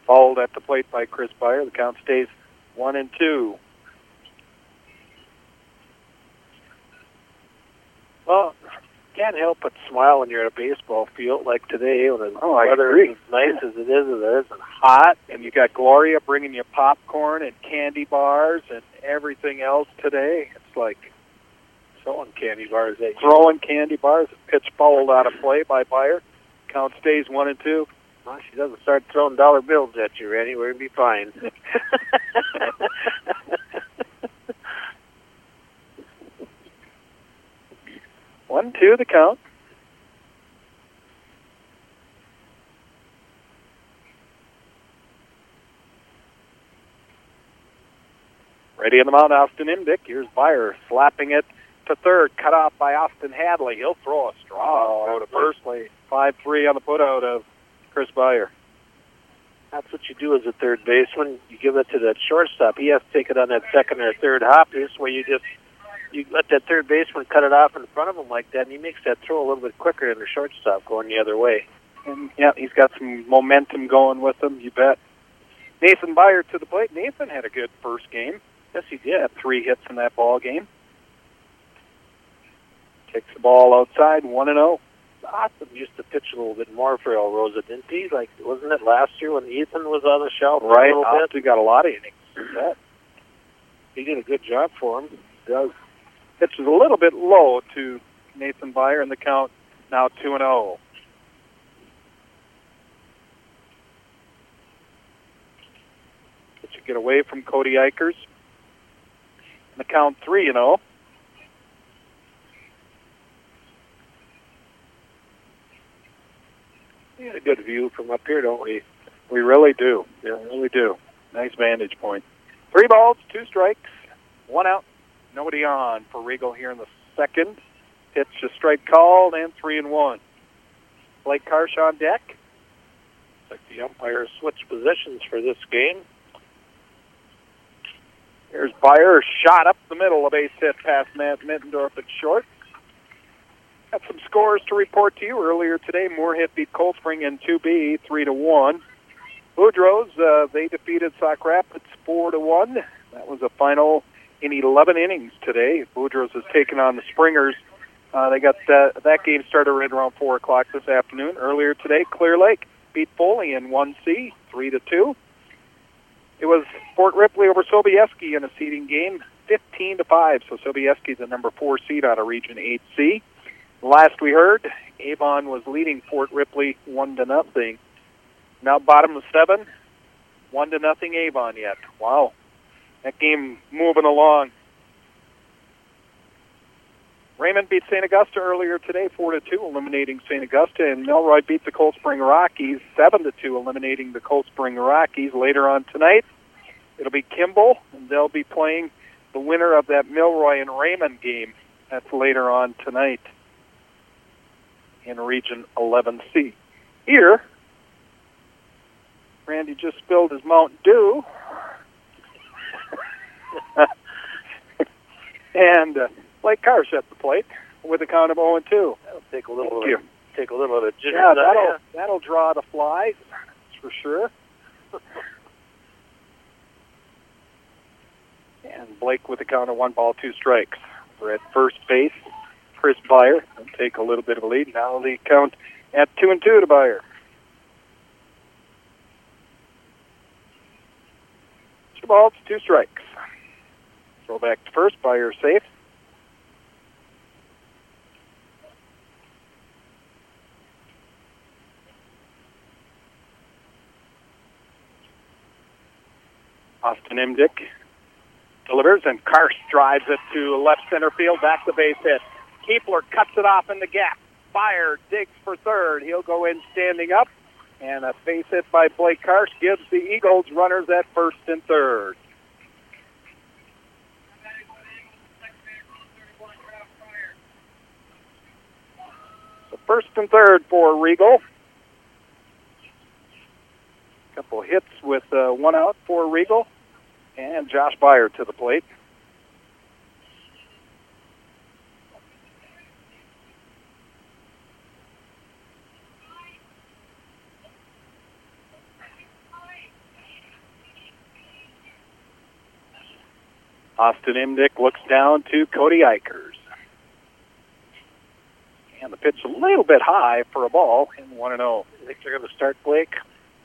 Fouled at the plate by Chris Beyer. The count stays 1-2. Well, can't help but smile when you're at a baseball field like today when the I weather agree. is as nice as it is, and it isn't hot. And you got Gloria bringing you popcorn and candy bars and everything else today. It's like Throwing candy bars at you. throwing candy bars. Pitch fouled out of play by Beyer. Count stays 1-2. Well, she doesn't start throwing dollar bills at you, Randy. We're going to be fine. 1-2 the count. Ready on the mound, Austin Imdick. Here's Beyer slapping it to third, cut off by Austin Hadley. He'll throw a strong throw to first. 5-3 on the putout of Chris Beyer. That's what you do as a third baseman. You give it to that shortstop. He has to take it on that second or third hop. This way you let that third baseman cut it off in front of him like that, and he makes that throw a little bit quicker than the shortstop going the other way. And yeah, he's got some momentum going with him, you bet. Nathan Beyer to the plate. Nathan had a good first game. Yes, he did. Had 3 hits in that ball game. Kicks the ball outside, 1-0. Austin used to pitch a little bit more for El Rosa, didn't he? Like, wasn't it last year when Ethan was on the shelf? Right, a little bit? Austin got a lot of innings. He did a good job for him. He does. Pitch is a little bit low to Nathan Beyer, and the count now 2-0. Pitch get away from Cody Eichers. And the count 3-0. We had a good view from up here, don't we? We really do. Yeah, really do. Nice vantage point. 3 balls, 2 strikes, 1 out, nobody on for Regal here in the second. Pitch a strike called and 3-1. Blake Karsh on deck. Looks like the umpires switched positions for this game. Here's Beyer, shot up the middle, a base hit past Matt Mittendorf at short. Got some scores to report to you earlier today. Moorhead beat Cold Spring in 2B, 3-1. Boudreaux, they defeated Sauk Rapids 4-1. That was a final in 11 innings today. Boudreaux has taken on the Springers. They got that game started right around 4 o'clock this afternoon. Earlier today, Clear Lake beat Foley in 1C, 3-2. It was Fort Ripley over Sobieski in a seeding game, 15-5. So Sobieski's the number 4 seed out of Region 8C. Last we heard, Avon was leading Fort Ripley 1-0. Now bottom of 7, 1-0 Avon yet. Wow, that game moving along. Raymond beat St. Augusta earlier today, 4-2, eliminating St. Augusta, and Milroy beat the Cold Spring Rockies 7-2, eliminating the Cold Spring Rockies. Later on tonight, it'll be Kimball, and they'll be playing the winner of that Milroy and Raymond game. That's later on tonight in Region 11C. Here, Randy just spilled his Mountain Dew. And Blake Karsh at the plate with a count of 0-2. That'll take a little of the jitter. Yeah, that'll draw the flies, that's for sure. And Blake with a count of 1 ball, 2 strikes. We're at first base. Chris Beyer will take a little bit of a lead. Now the count at 2-2 to Beyer. 2 balls, 2 strikes. Throw back to first. Beyer safe. Austin Imdick delivers, and Karsh drives it to left center field. Back the base hit. Keepler cuts it off in the gap. Beyer digs for third. He'll go in standing up. And a base hit by Blake Karsh gives the Eagles runners at first and third. So first and third for Regal. Couple hits with 1 out for Regal. And Josh Beyer to the plate. Austin Imdick looks down to Cody Eichers. And the pitch a little bit high for a ball in 1-0. I think they're going to start Blake.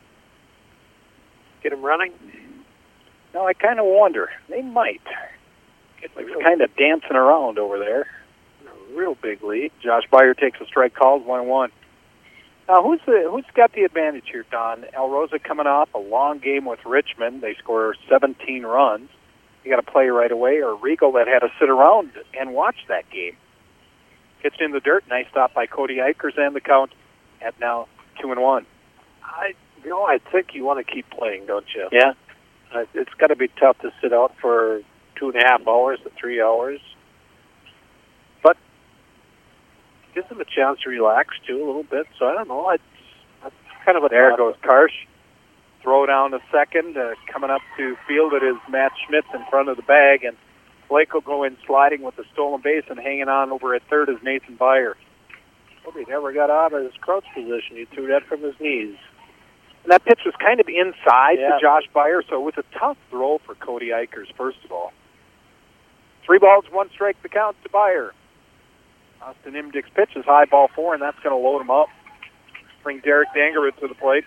Get him running. No, I kind of wonder. They might. It's kind of dancing around over there. A real big lead. Josh Beyer takes a strike call, 1-1. Now, who's got the advantage here, Don? El Rosa coming off a long game with Richmond. They score 17 runs. You got to play right away, or Regal that had to sit around and watch that game. Pitched in the dirt. Nice stop by Cody Eichers, and the count at now 2-1. I think you want to keep playing, don't you? Yeah. It's got to be tough to sit out for 2.5 hours to 3 hours. But gives them a chance to relax, too, a little bit. So, I don't know. That's kind of a... There goes Karsh. Throw down to second. Coming up to field, it is Matt Schmitz in front of the bag. And Blake will go in sliding with the stolen base, and hanging on over at third is Nathan Beyer. Well, he never got out of his crouch position. He threw that from his knees. And that pitch was kind of inside Yeah. to Josh Beyer, so it was a tough throw for Cody Eichers, first of all. 3 balls, 1 strike, the count to Beyer. Austin Imdick's pitch is high, ball 4, and that's going to load him up. Bring Derek Dangerud to the plate.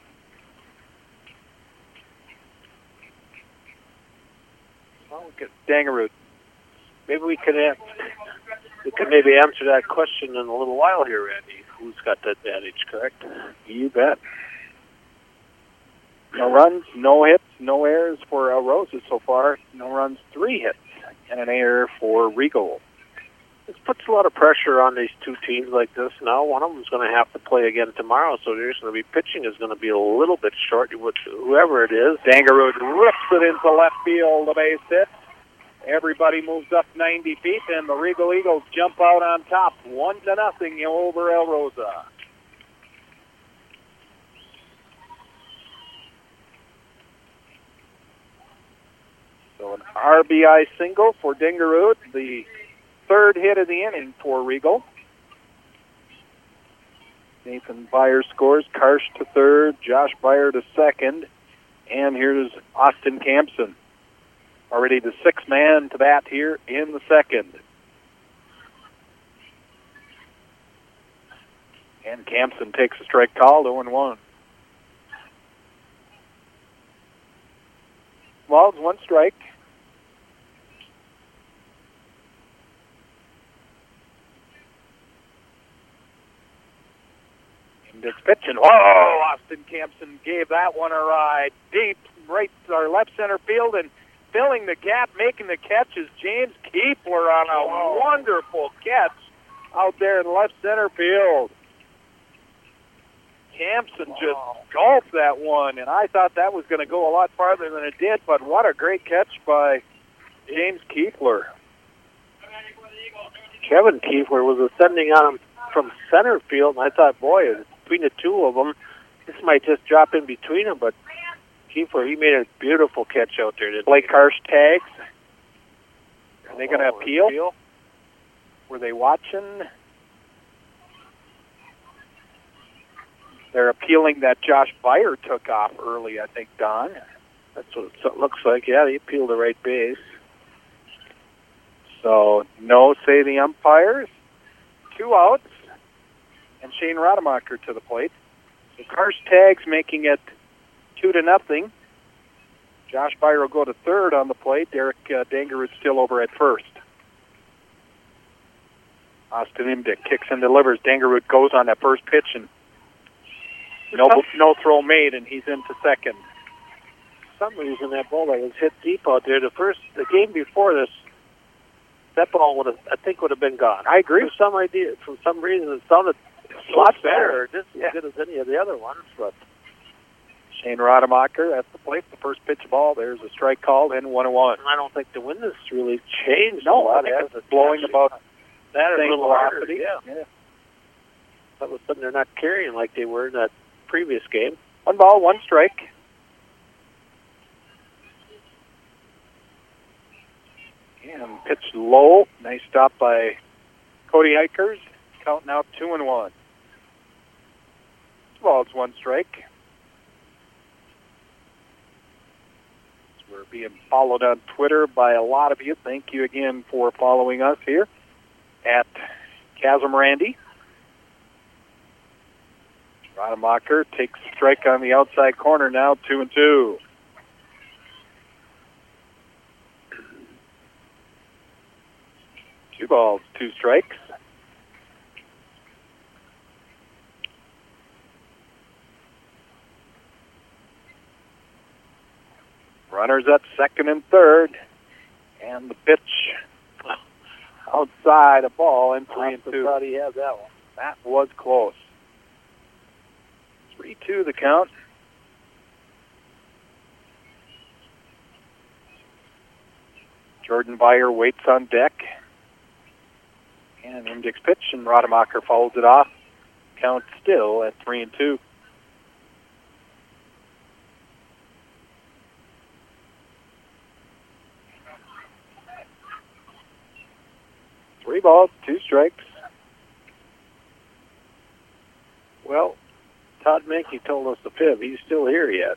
Well, we'll get Dangerud. Maybe we could maybe answer that question in a little while here, Randy. Who's got the advantage, correct? You bet. No runs, no hits, no errors for El Rosa so far. No runs, 3 hits, and an error for Regal. This puts a lot of pressure on these two teams like this now. One of them's going to have to play again tomorrow, so there's going to be pitching is going to be a little bit short with whoever it is. Dangerud rips it into left field, the base hit. Everybody moves up 90 feet, and the Regal Eagles jump out on top, 1-0 over El Rosa. So an RBI single for Dangerud, the 3rd hit of the inning for Regal. Nathan Beyer scores, Karsh to 3rd, Josh Beyer to 2nd, and here's Austin Campson. Already the 6th man to bat here in the 2nd. And Campson takes a strike call, 0-1. Balls, 1 strike. Imdick's pitching. Oh, Austin Campson gave that one a ride deep right or left center field, and filling the gap, making the catch is James Keepler on a wonderful catch out there in left center field. Campson just gulped that one, and I thought that was going to go a lot farther than it did, but what a great catch by James Keepler. Kevin Keefler was ascending on him from center field, and I thought, boy, between the two of them, this might just drop in between them, but Keefler, he made a beautiful catch out there. Blake Karsh tags. Are they going to appeal? Were they watching? They're appealing that Josh Beyer took off early, I think, Don. That's what it looks like. Yeah, he appealed the right base. So, no, say the umpires. 2 outs. And Shane Rademacher to the plate. So Karsh tags, making it 2-0. Josh Beyer will go to 3rd on the plate. Derek Dangerud still over at 1st. Austin Imdick kicks and delivers. Dangerud goes on that first pitch, and no throw made, and he's into 2nd. For some reason, that ball that was hit deep out there, the game before this, that ball would have been gone. I agree. For some reason, it sounded a lot better. Just as good as any of the other ones, but Shane Rademacher at the plate. The first pitch ball. There's a strike called, and 1-1. I don't think the wind has really changed. No, a lot. I think it's blowing about that same little velocity. Yeah. That was something they're not carrying like they were in that previous game. 1 ball, 1 strike. And pitched low. Nice stop by Cody Eichers. Count now 2-1. 2 balls, 1 strike. We're being followed on Twitter by a lot of you. Thank you again for following us here at Chasm Randy. Rademacher takes a strike on the outside corner now, 2-2. Two balls, two strikes. Runners at second and third. And the pitch outside a ball in 3-2. Thought he had that one. That was close. 3-2 the count. Jordan Beyer waits on deck. And Imdick's pitch, and Rademacher follows it off. Count still at 3-2. Three balls, two strikes. Well, Todd Menke told us the fib. He's still here yet.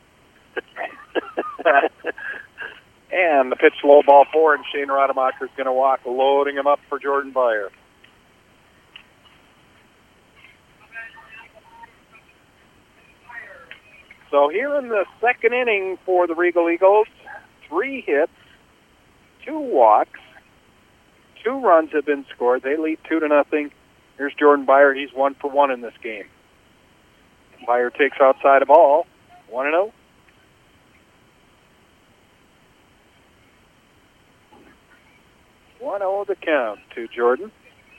And the pitch low ball four, and Shane Rademacher is going to walk, loading him up for Jordan Beyer. So here in the second inning for the Regal Eagles, 3 hits, 2 walks, 2 runs have been scored. They lead 2-0. Here's Jordan Beyer. He's 1 for 1 in this game. Beyer takes outside a ball, 1-0. The count to Jordan.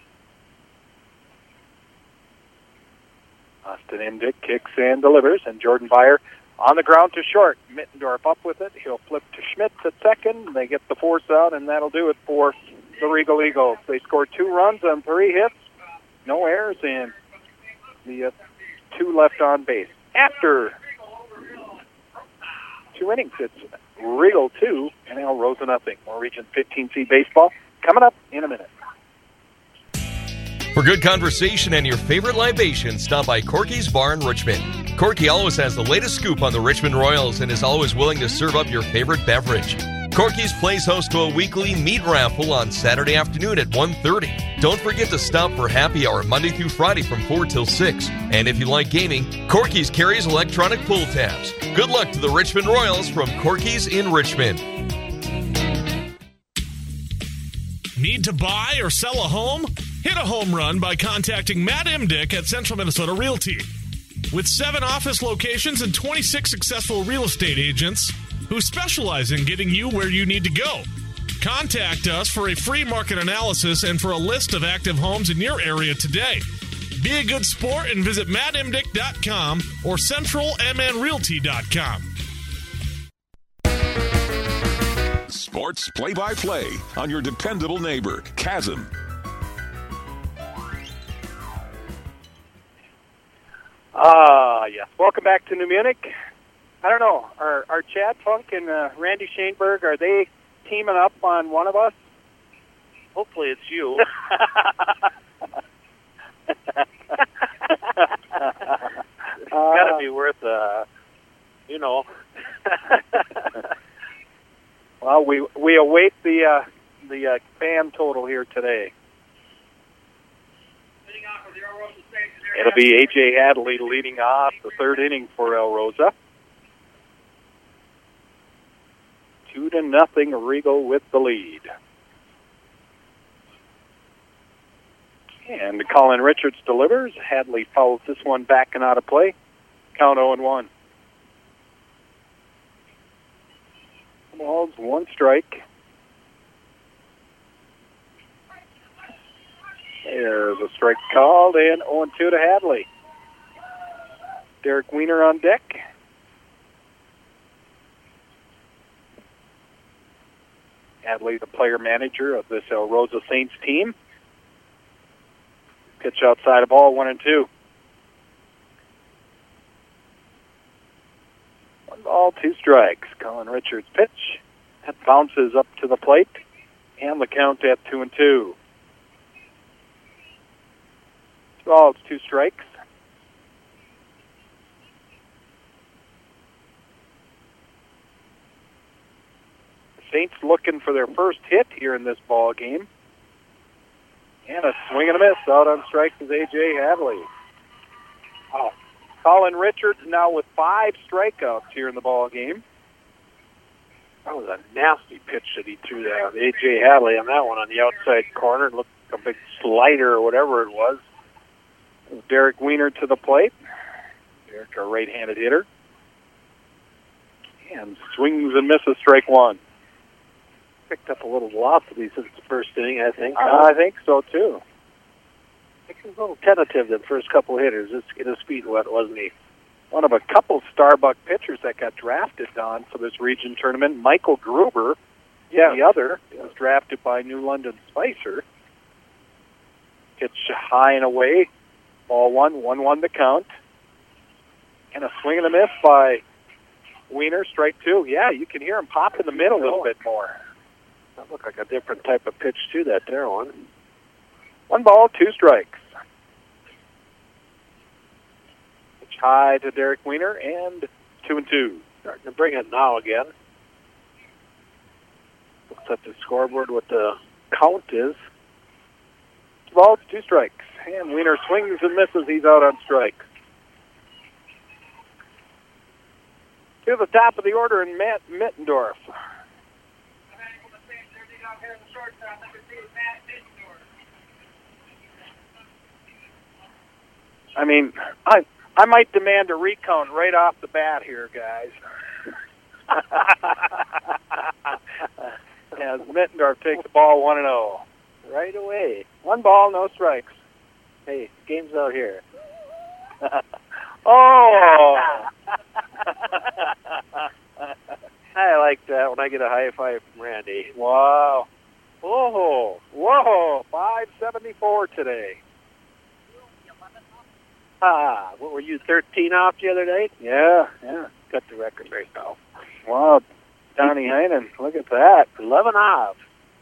Austin Imdick kicks and delivers, and Jordan Beyer on the ground to short. Mittendorf up with it. He'll flip to Schmitz at second. They get the force out, and that'll do it for the Regal Eagles. They scored 2 runs on 3 hits, no errors, and the 2 left on base. After 2 innings, it's Regal 2 and El Rosa nothing. More Region 15C baseball coming up in a minute. For good conversation and your favorite libation, stop by Corky's Bar in Richmond. Corky always has the latest scoop on the Richmond Royals and is always willing to serve up your favorite beverage. Corky's plays host to a weekly meat raffle on Saturday afternoon at 1:30. Don't forget to stop for happy hour Monday through Friday from 4 till 6. And if you like gaming, Corky's carries electronic pull tabs. Good luck to the Richmond Royals from Corky's in Richmond. Need to buy or sell a home? Hit a home run by contacting Matt Imdick at Central Minnesota Realty. With 7 office locations and 26 successful real estate agents who specialize in getting you where you need to go. Contact us for a free market analysis and for a list of active homes in your area today. Be a good sport and visit mattimdick.com or centralmnrealty.com. Sports play-by-play on your dependable neighbor, Chasm. Yes. Welcome back to New Munich. I don't know, are Chad Funk and Randy Shaneberg, are they teaming up on one of us? Hopefully it's you. It's got to be worth, Well, we await the fan total here today. It'll be A.J. Hadley leading off the third inning for El Rosa. 2-0 Regal with the lead. And Colin Richards delivers. Hadley fouls this one back and out of play. Count 0-1. Balls, 1 strike. There's a strike called, and 0-2 to Hadley. Derek Wiener on deck. Hadley, the player manager of this El Rosa Saints team. Pitch outside a ball, 1-2. 1 ball, 2 strikes. Colin Richards' pitch. That bounces up to the plate, and the count at 2-2. 2 balls, 2 strikes. Saints looking for their first hit here in this ball game. And a swing and a miss. Out on strikes is A.J. Hadley. Colin Richards now with 5 strikeouts here in the ball game. That was a nasty pitch that he threw there. A.J. Hadley on that one on the outside corner. It looked like a big slider or whatever it was. Derek Weiner to the plate. Derek, a right-handed hitter. And swings and misses, strike one. Picked up a little velocity since the first inning, I think. I think so, too. I think he was a little tentative the first couple of hitters. Just get his feet wet, wasn't he? One of a couple Starbuck pitchers that got drafted on for this region tournament. Michael Gruber, the other, was drafted by New London Spicer. Pitch high and away. Ball 1-1 the count. And a swing and a miss by Weiner, strike 2. Yeah, you can hear him pop in the middle a little bit more. That looked like a different type of pitch, too, that there one. 1 ball, 2 strikes. Pitch high to Derek Weiner, and 2-2. Starting to bring it now again. Looks at the scoreboard what the count is. 2 balls, 2 strikes. And Weiner swings and misses. He's out on strikes. To the top of the order in Matt Mittendorf. I mean, I might demand a recount right off the bat here, guys. As Mittendorf takes the ball 1-0. Right away. 1 ball, no strikes. Hey, game's out here. Oh! I like that when I get a high five from Randy. Wow. Whoa. 574 today. What were you, 13 off the other night? Yeah. Got the record right now. Wow. Donnie Heinen, look at that. 11 off.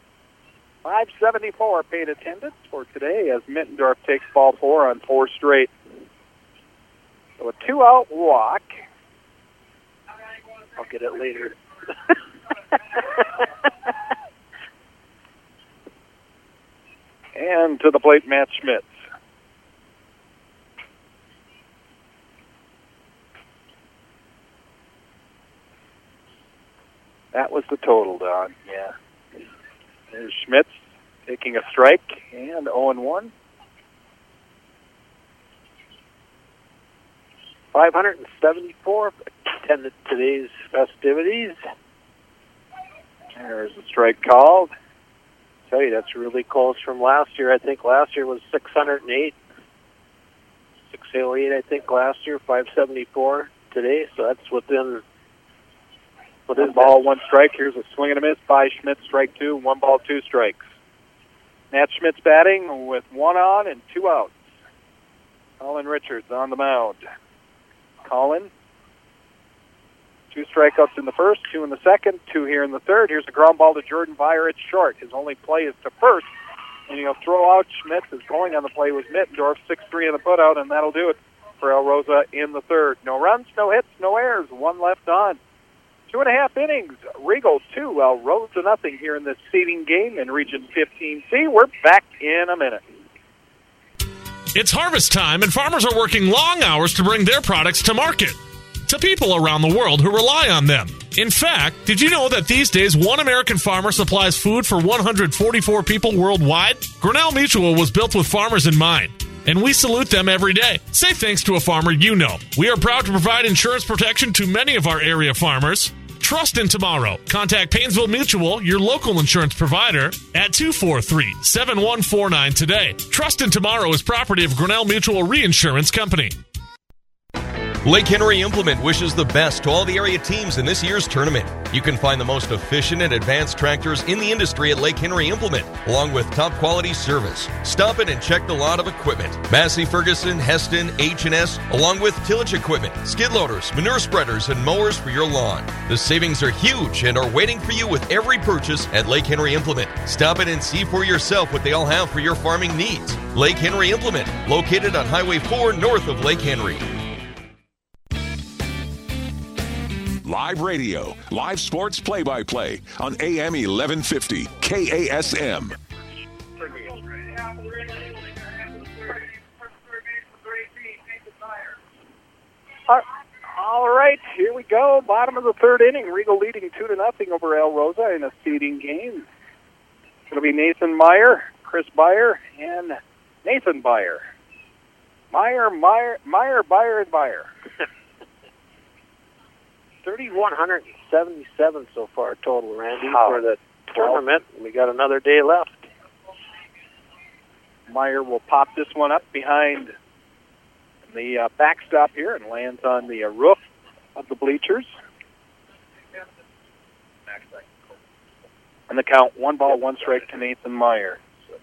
574 paid attendance for today as Mittendorf takes ball 4 on 4 straight. So a 2-out walk. I'll get it later. And to the plate, Matt Schmitz. That was the total, Don. Yeah. There's Schmitz taking a strike, and 0-1. 574 attended today's festivities. There's a strike called. Tell you, that's really close from last year. I think last year was 608. 608, I think, last year. 574 today, so that's within... What is ball, 1 strike. Here's a swing and a miss by Schmitz, strike 2. 1 ball, 2 strikes. Matt Schmitz batting with 1 on and 2 outs. Colin Richards on the mound. Colin, 2 strikeouts in the first, 2 in the second, 2 here in the third. Here's a ground ball to Jordan Byer. It's short. His only play is to first, and he'll throw out. Schmitz is going on the play with Mittendorf, 6-3 in the putout, and that'll do it for El Rosa in the third. No runs, no hits, no errors, 1 left on. 2.5 innings. Regal 2, El Rosa nothing here in this seeding game in Region 15C. We're back in a minute. It's harvest time, and farmers are working long hours to bring their products to market, to people around the world who rely on them. In fact, did you know that these days one American farmer supplies food for 144 people worldwide? Grinnell Mutual was built with farmers in mind, and we salute them every day. Say thanks to a farmer you know. We are proud to provide insurance protection to many of our area farmers. Trust in tomorrow. Contact Painesville Mutual, your local insurance provider, at 243-7149 today. Trust in tomorrow is property of Grinnell Mutual Reinsurance Company. Lake Henry Implement wishes the best to all the area teams in this year's tournament. You can find the most efficient and advanced tractors in the industry at Lake Henry Implement, along with top quality service. Stop in and check the lot of equipment. Massey Ferguson, Heston, H&S, along with tillage equipment, skid loaders, manure spreaders, and mowers for your lawn. The savings are huge and are waiting for you with every purchase at Lake Henry Implement. Stop in and see for yourself what they all have for your farming needs. Lake Henry Implement, located on Highway 4 north of Lake Henry. Live radio, live sports play-by-play on AM 1150 KASM. All right, here we go. Bottom of the third inning. Regal leading 2-0 over El Rosa in a seeding game. It'll be Nathan Meyer, Chris Beyer, and Nathan Beyer. Meyer, Beyer, and Beyer. 3,177 so far total, Randy, for the tournament. We got another day left. Meyer will pop this one up behind the backstop here and lands on the roof of the bleachers. And the count, 1 ball, 1 strike to Nathan Meyer.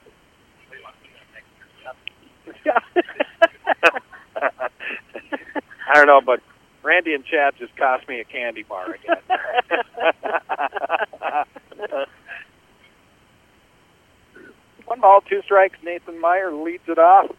I don't know, but Randy and Chad just cost me a candy bar again. 1 ball, 2 strikes. Nathan Meyer leads it off.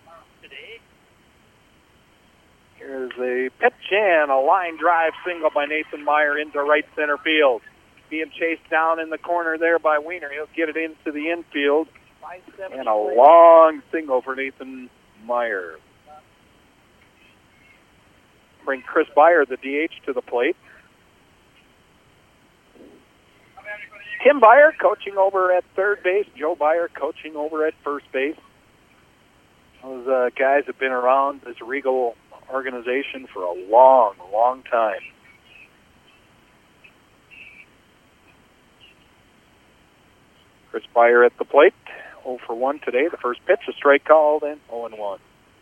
Here's a pitch and a line drive single by Nathan Meyer into right center field. Being chased down in the corner there by Wiener. He'll get it into the infield. And a long single for Nathan Meyer. Bring Chris Beyer, the DH, to the plate. Tim Beyer coaching over at third base. Joe Beyer coaching over at first base. Those guys have been around this Regal organization for a long, long time. Chris Beyer at the plate. 0 for 1 today. The first pitch, a strike called, and 0-1.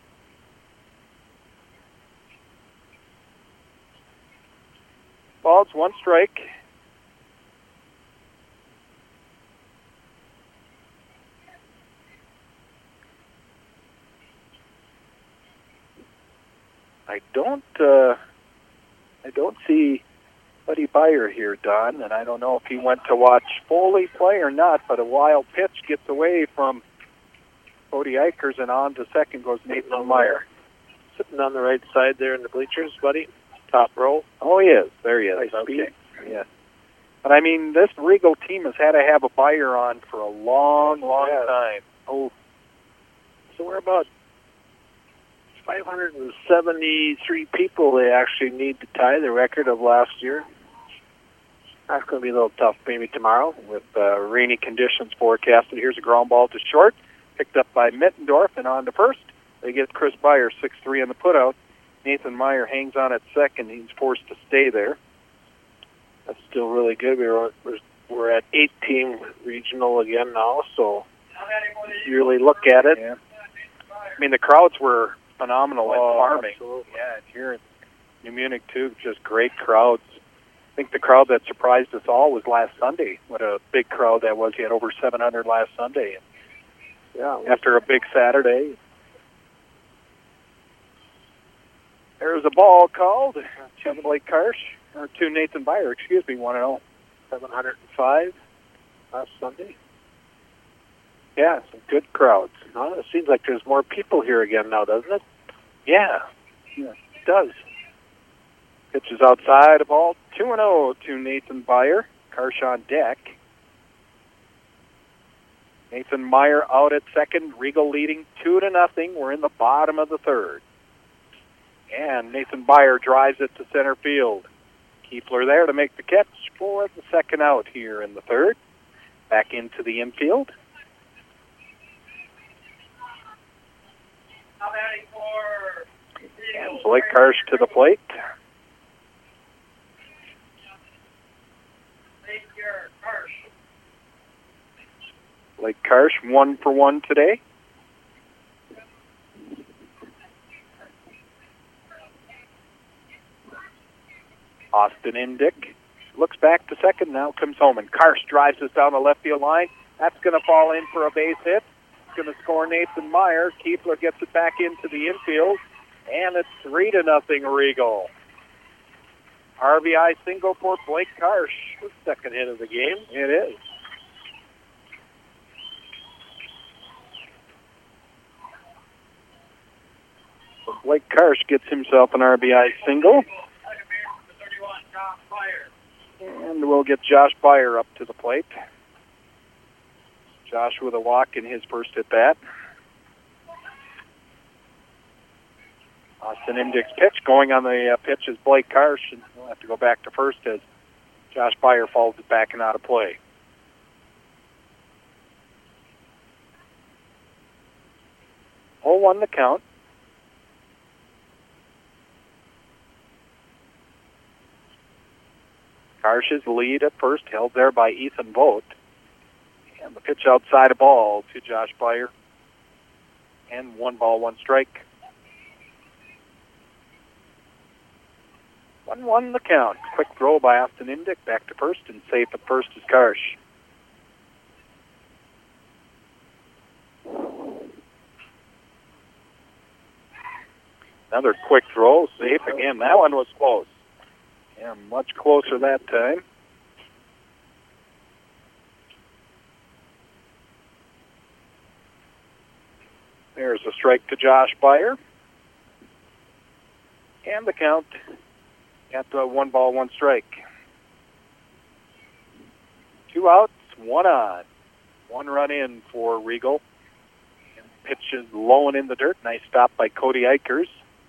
Balls, 1 strike. I don't see Buddy Beyer here, Don, and I don't know if he went to watch Foley play or not, but a wild pitch gets away from Cody Eichers, and on to second goes Nathan Meyer. Sitting on the right side there in the bleachers, buddy. Top row. Oh, he is. There he is. Nice okay. Yeah. But, I mean, this Regal team has had to have a Beyer on for a long, long time. Oh, so we're about 573 people they actually need to tie the record of last year. That's going to be a little tough maybe tomorrow. With rainy conditions forecasted. Here's a ground ball to short. Picked up by Mittendorf and on to first. They get Chris Beyer 6-3 on the putout. Nathan Meyer hangs on at second. He's forced to stay there. That's still really good. We're at 8-team regional again now, so you really look at it. Yeah. I mean, the crowds were phenomenal in farming. Absolutely. Yeah, and here in New Munich, too, just great crowds. I think the crowd that surprised us all was last Sunday. What a big crowd that was. He had over 700 last Sunday. Yeah. After a big Saturday. There's a ball called to Blake Karsh, or to Nathan Beyer, 1-0. 705 last Sunday. Yeah, some good crowds. It seems like there's more people here again now, doesn't it? Yeah, it does. Pitch is outside, a ball 2-0 to Nathan Beyer. Karsh on deck. Nathan Meyer out at second. Regal leading 2-0. We're in the bottom of the third. And Nathan Beyer drives it to center field. Keepler there to make the catch for the second out here in the third. Back into the infield. And Blake Karsh to the plate. Blake Karsh 1 for 1 today. Austin Indick looks back to second, now comes home, and Karsh drives us down the left field line. That's going to fall in for a base hit. It's going to score Nathan Meyer. Keepler gets it back into the infield, and it's 3-0 Regal. RBI single for Blake Karsh. The second hit of the game. It is. Blake Karsh gets himself an RBI single. And we'll get Josh Beyer up to the plate. Josh with a walk in his first at bat. Austin Imdick's pitch. Going on the pitch is Blake Karsh, and he'll have to go back to first as Josh Beyer falls it back and out of play. 0-1 the count. Karsh's lead at first, held there by Ethan Vogt. And the pitch outside a ball to Josh Beyer. And 1 ball, 1 strike. 1-1 the count. Quick throw by Austin Imdick. Back to first, and safe at first is Karsh. Another quick throw, safe again. That one was close. Yeah, much closer that time. There's a strike to Josh Beyer. And the count at 1 ball, 1 strike. 2 outs, 1 on. 1 run in for Regal. And pitch is low and in the dirt. Nice stop by Cody Eichers.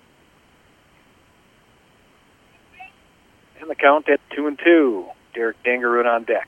And the count at 2-2. Derek Dangerud on deck.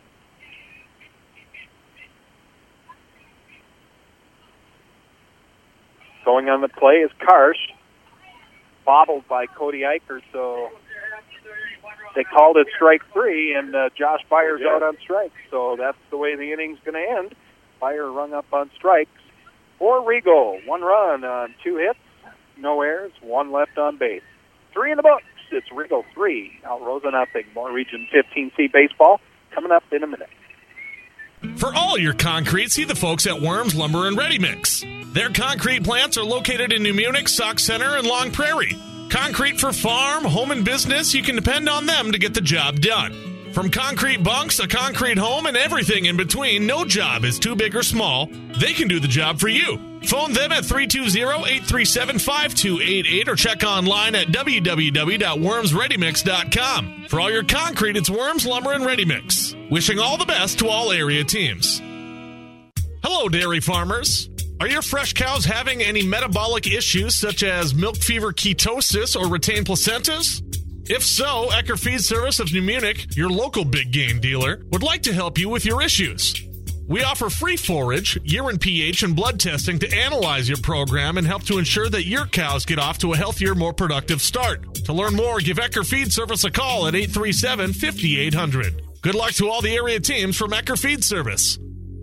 Going on the play is Karsh. Bobbled by Cody Eichers, so they called it strike 3, and Josh Beyer's out on strikes. So that's the way the inning's going to end. Beyer rung up on strikes for Regal. 1 run on 2 hits, no errors, 1 left on base. 3 in the books. It's Regal 3, Alrosa nothing. More Region 15C baseball coming up in a minute. For all your concrete, see the folks at Worms Lumber and Ready Mix. Their concrete plants are located in New Munich, Sauk Center, and Long Prairie. Concrete for farm, home, and business, you can depend on them to get the job done. From concrete bunks, a concrete home, and everything in between, no job is too big or small. They can do the job for you. Phone them at 320-837-5288 or check online at www.wormsreadymix.com. For all your concrete, it's Worms Lumber and Ready Mix. Wishing all the best to all area teams. Hello, dairy farmers. Are your fresh cows having any metabolic issues such as milk fever ketosis or retained placentas? If so, Ecker Feed Service of New Munich, your local big game dealer, would like to help you with your issues. We offer free forage, urine pH, and blood testing to analyze your program and help to ensure that your cows get off to a healthier, more productive start. To learn more, give Ecker Feed Service a call at 837-5800. Good luck to all the area teams from Ecker Feed Service.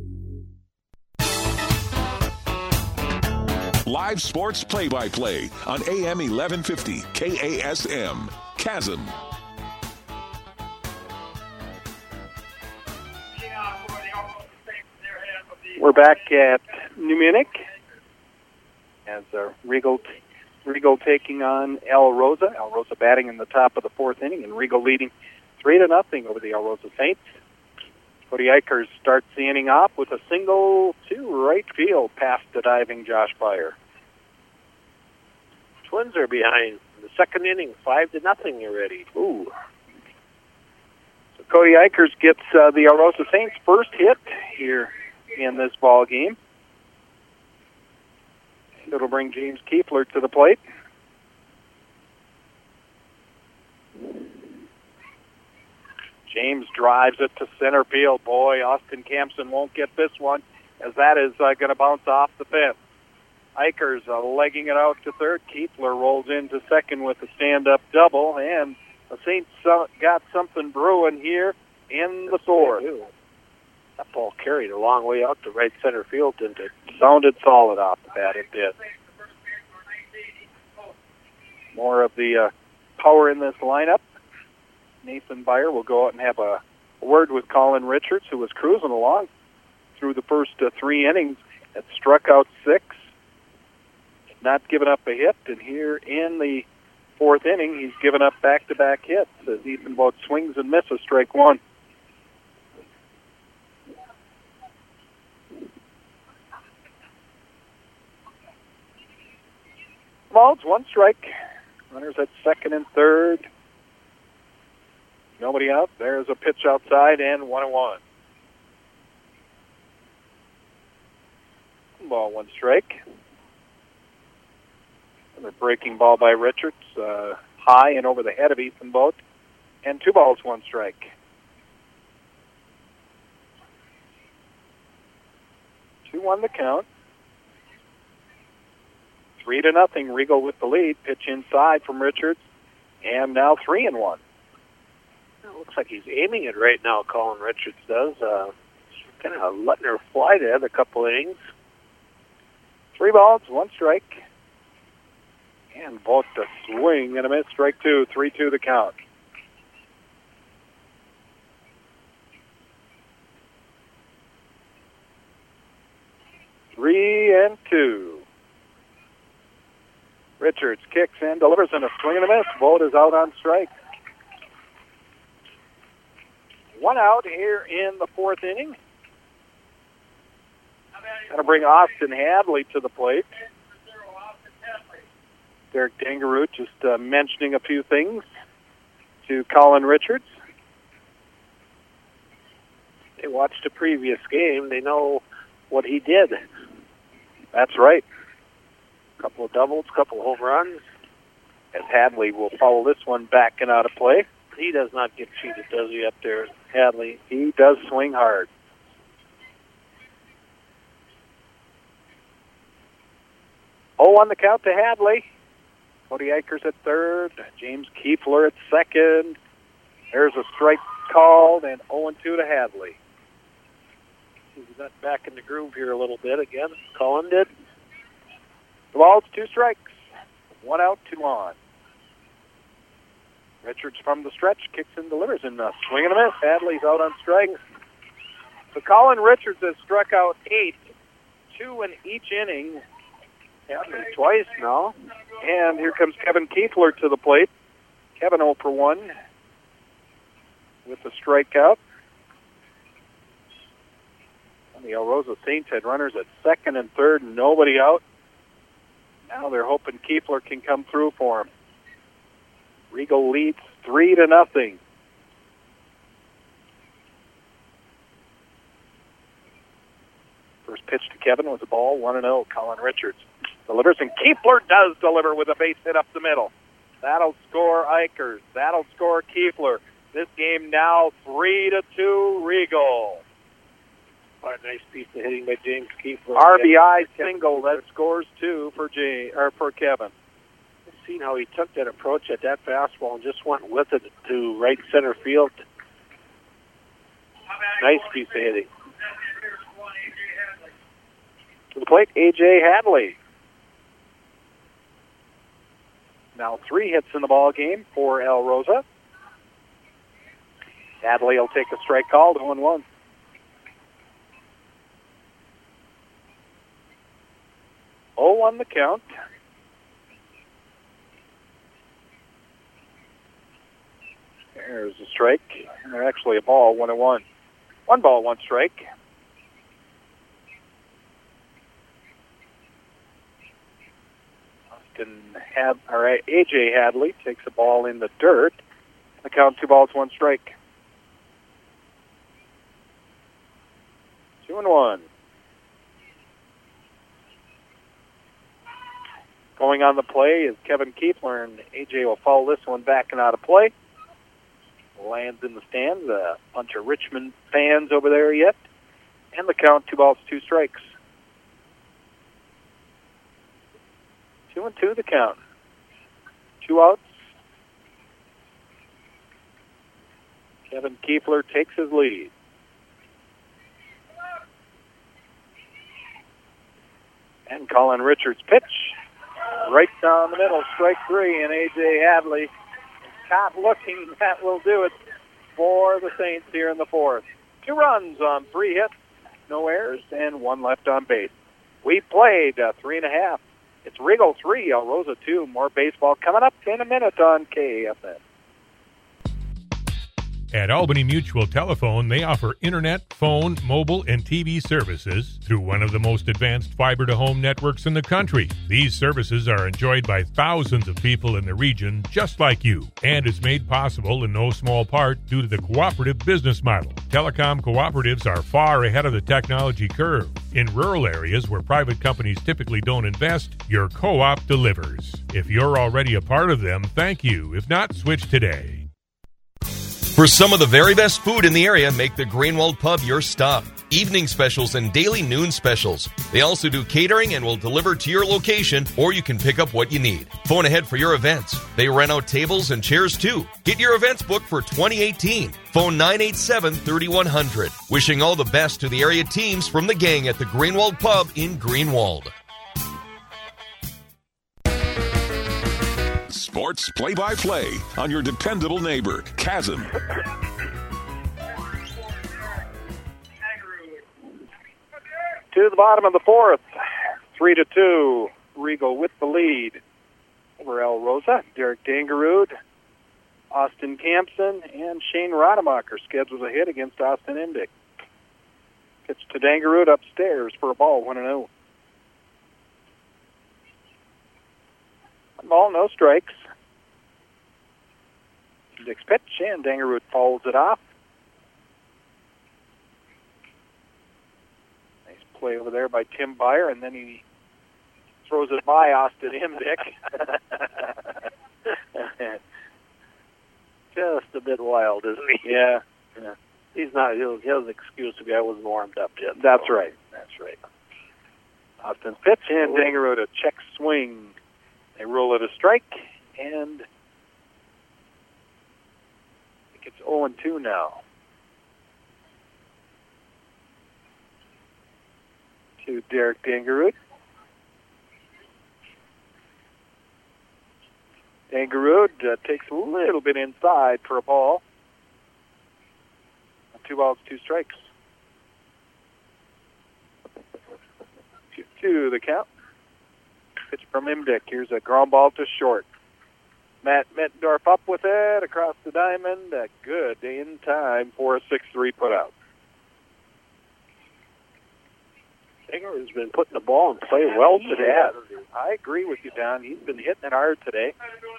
Live sports play-by-play on AM 1150 KASM. Chasm. We're back at New Munich as Regal taking on Alrosa. Alrosa batting in the top of the 4th inning, and Regal leading 3-0 over the Alrosa Saints. Cody Eichers starts the inning off with a single to right field past the diving Josh Beyer. Twins are behind in the 2nd inning, 5-0 already. Ooh. So Cody Eichers gets the Alrosa Saints' first hit here in this ball game. And it'll bring James Kiefler to the plate. James drives it to center field. Boy, Austin Campson won't get this one, as that is going to bounce off the fence. Eichers legging it out to third. Kiefler rolls into second with a stand-up double, and the Saints got something brewing here in the 4th. That ball carried a long way out to right center field, didn't it? Sounded solid off the bat, it did. More of the power in this lineup. Nathan Beyer will go out and have a word with Colin Richards, who was cruising along through the first 3 innings. Had struck out 6, not given up a hit, and here in the 4th inning, he's given up back-to-back hits as Ethan Vogt swings and misses strike 1. Balls, 1 strike. Runners at 2nd and 3rd. Nobody out. There's a pitch outside and 1-1. Ball, 1 strike. And a breaking ball by Richards, high and over the head of Ethan Boat. And 2 balls, 1 strike. 2-1 the count. 3-0. Regal with the lead. Pitch inside from Richards. And now 3-1. It looks like he's aiming it right now, Colin Richards does. Kind of letting her fly there a couple innings. 3 balls, 1 strike. And Boat a swing and a miss. Strike 2. 3-2 the count. 3-2. Richards kicks and delivers in a swing and a miss. Boat is out on strike. 1 out here in the 4th inning. Going to bring Austin Hadley to the plate. Derek Dangerud just mentioning a few things to Colin Richards. They watched a previous game. They know what he did. That's right. A couple of doubles, couple of home runs. As Hadley will follow this one back and out of play. He does not get cheated, does he, up there, Hadley? He does swing hard. On the count to Hadley. Cody Eichers at third. James Kiefler at second. There's a strike called, and 0-2 to Hadley. He's got back in the groove here a little bit again. Colin did. The ball's 2 strikes. 1 out, 2 on. Richards from the stretch kicks and delivers in a swing and a miss. Hadley's out on strike. So Colin Richards has struck out 8, 2 in each inning. Hadley twice now. And here comes Kevin Kiefler to the plate. Kevin 0 for 1 with the strikeout. And the El Rosa Saints had runners at second and third, nobody out. Now they're hoping Kiefler can come through for him. Regal leads 3-0. First pitch to Kevin was a ball, 1-0. Colin Richards delivers, and Kiefler does deliver with a base hit up the middle. That'll score Eichers. That'll score Kiefler. This game now 3-2 Regal. What a nice piece of hitting by James Kiefler. RBI single that scores 2 for Kevin. Seen how he took that approach at that fastball and just went with it to right center field. Nice piece of hitting. To the plate, A.J. Hadley. Now 3 hits in the ball game for El Rosa. Hadley will take a strike call, 0-1. On the count. There's a strike. Or actually a ball, 1-1. 1 ball, 1 strike. A.J. Hadley takes a ball in the dirt. The count 2 balls, 1 strike. 2-1. Going on the play is Kevin Kiefler, and A.J. will follow this one back and out of play. Lands in the stands. A bunch of Richmond fans over there yet. And the count 2 balls, 2 strikes. 2-2 the count. 2 outs. Kevin Kiefler takes his lead. And Colin Richards' pitch. Right down the middle, strike 3, and A.J. Hadley is caught looking. That will do it for the Saints here in the 4th. 2 runs on 3 hits, no errors, and 1 left on base. We played 3.5. It's Regal 3, El Rosa 2. More baseball coming up in a minute on KAFN. At Albany Mutual Telephone, they offer internet, phone, mobile, and TV services through one of the most advanced fiber-to-home networks in the country. These services are enjoyed by thousands of people in the region just like you, and is made possible in no small part due to the cooperative business model. Telecom cooperatives are far ahead of the technology curve. In rural areas where private companies typically don't invest, your co-op delivers. If you're already a part of them, thank you. If not, switch today. For some of the very best food in the area, make the Greenwald Pub your stop. Evening specials and daily noon specials. They also do catering and will deliver to your location, or you can pick up what you need. Phone ahead for your events. They rent out tables and chairs too. Get your events booked for 2018. Phone 987-3100. Wishing all the best to the area teams from the gang at the Greenwald Pub in Greenwald. Sports play-by-play on your dependable neighbor, Chasm. To the bottom of the fourth, 3-2. Regal with the lead over El Rosa. Derek Dangerud, Austin Campson, and Shane Rademacher scheduled a hit against Austin Indick. Pitch to Dangerud upstairs for a ball, 1-0. Ball, no strikes. Indick's pitch, and Dangerud fouls it off. Nice play over there by Tim Beyer, and then he throws it by Austin Indick. Just a bit wild, isn't he? Yeah. He's not. He has an excuse to be. I wasn't warmed up yet. That's right. Austin's pitch, and Dangerud a check swing. They rule it a strike, and I think it's 0-2 now. To Derek Dangerud. Dangerud takes a little bit inside for a ball. 2 balls, 2 strikes. 2-2 the count. Pitch from Imdick. Here's a ground ball to short. Matt Mittendorf up with it across the diamond. Good in time for a 6-3 putout. Dangerud has been putting the ball in play well today. I agree with you, Don. He's been hitting it hard today.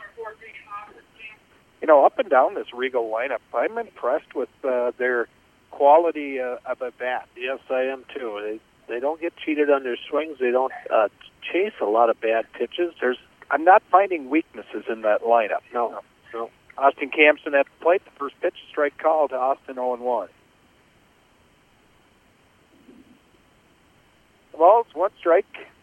You know, up and down this Regal lineup, I'm impressed with their quality of a bat. Yes, I am too. They don't get cheated on their swings. They don't chase a lot of bad pitches. I'm not finding weaknesses in that lineup. No. Austin Campson at the plate. The first pitch, strike call to Austin, 0-1. The ball's 1 strike.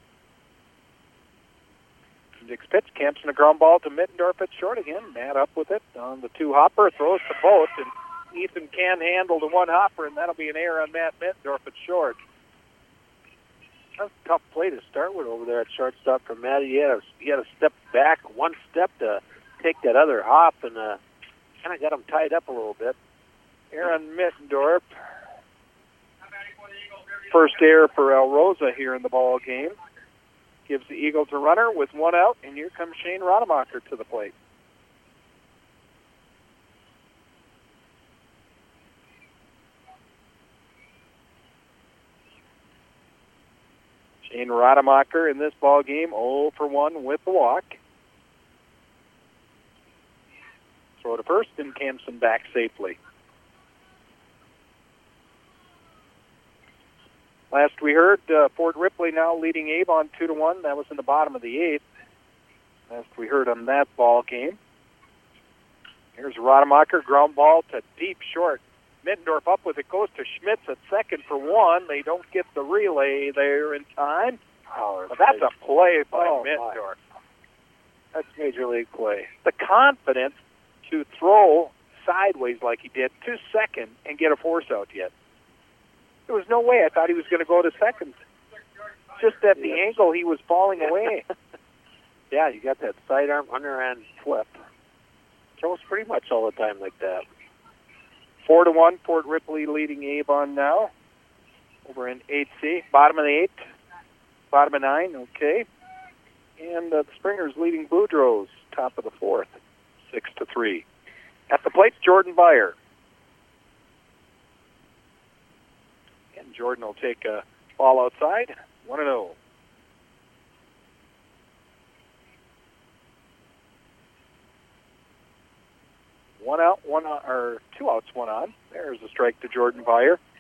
Indick's pitch, Campson a ground ball to Mittendorf at short again. Matt up with it on the 2-hopper, throws to both, and Ethan can handle the 1-hopper, and that'll be an error on Matt Mittendorf at short. That's a tough play to start with over there at shortstop for Matty. He had to step back 1 step to take that other hop, and kind of got him tied up a little bit. Aaron Mittendorf, first error for El Rosa here in the ball game. Gives the Eagles a runner with 1 out, and here comes Shane Rademacher to the plate. Shane Rademacher in this ball game, 0 for 1 with the walk. Throw to first, and Campson back safely. Last we heard, Fort Ripley now leading Avon 2-1. That was in the bottom of the 8th. Last we heard on that ball game. Here's Rademacher, ground ball to deep short. Mittendorf up with it, goes to Schmitz at second for 1. They don't get the relay there in time. But that's a play by Mittendorf. That's major league play. The confidence to throw sideways like he did to second and get a force out yet. There was no way I thought he was going to go to second. Just at the angle he was falling away. Yeah, you got that sidearm, underhand flip. Throws pretty much all the time like that. 4-1, Fort Ripley leading Avon now. Over in 8C. Bottom of the 8. Bottom of 9, okay. And the Springers leading Boudreaux, top of the 4th, 6-3. At the plate, Jordan Beyer. Jordan will take a ball outside. 1-0. 1 out, 2 outs, 1 on. There's a strike to Jordan Byer.